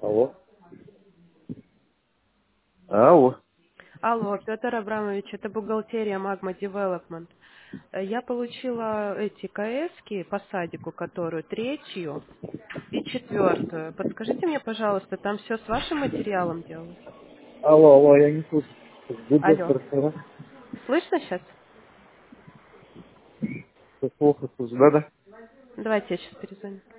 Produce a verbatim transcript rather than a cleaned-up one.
Алло. Алло. Алло, Петр Абрамович, это бухгалтерия Magma Development. Э, Я получила эти КСки по садику, которую третью и четвертую. Подскажите мне, пожалуйста, там все с вашим материалом делалось? Алло, алло, я не слышу. Где Алло. доктор Сара? Слышно сейчас? Что плохо слышу, да-да? Давайте я сейчас перезвоню.